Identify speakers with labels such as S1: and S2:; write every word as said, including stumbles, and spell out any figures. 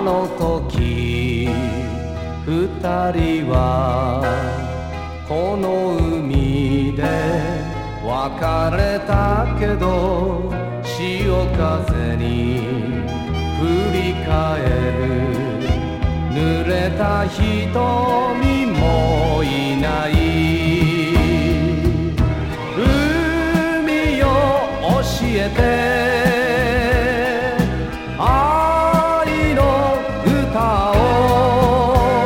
S1: あの時二人はこの海で別れたけど潮風に振り返る濡れた瞳もいない